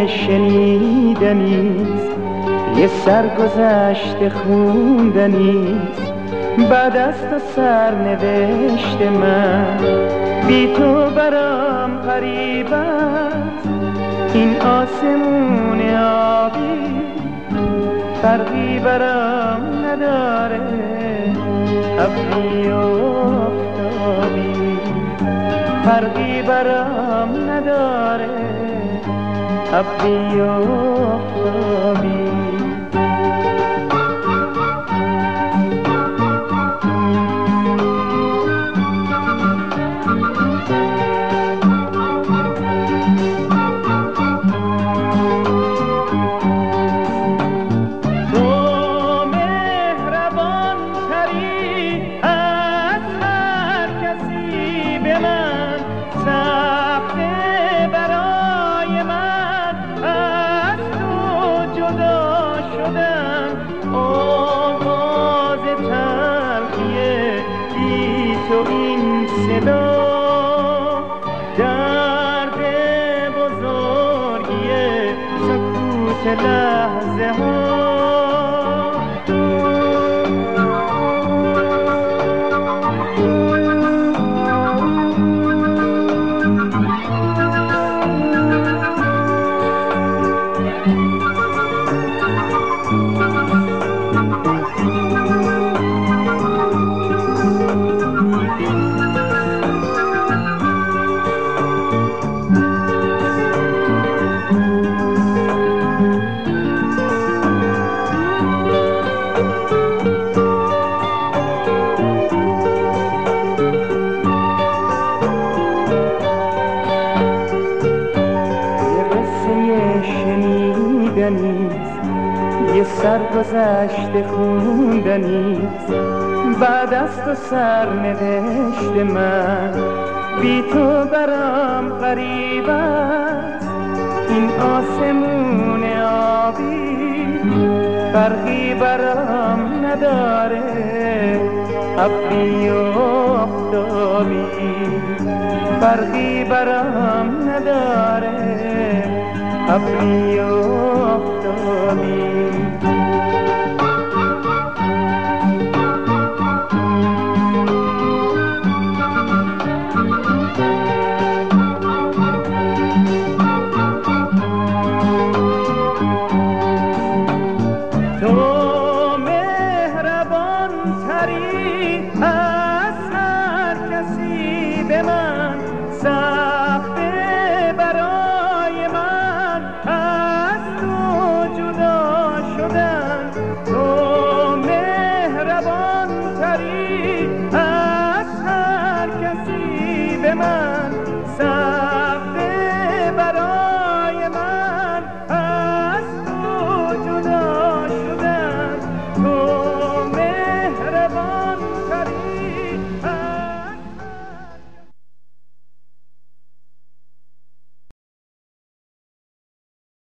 شنیدنیست، یه سرگذشت خوندنیست. بعد از تو سرنوشت من بی تو برام غریب است. این آسمون آبی فرقی برام نداره، ابری و آفتابی فرقی برام نداره، ابری و آفتابی. این صدا درد بزرگی سکوت لحظه ها. یه سرگذشت خوندنیست. بعد از تو سرنوشت من بی تو برام غریب است. این آسمون آبی فرقی برام نداره، ابری و آفتابی فرقی برام نداره، ابری و آفتابی. تو مهربان تری از هر کسی به من، سخته برای من از تو جدا شدن. تو مهربان تری از هر کسی به من،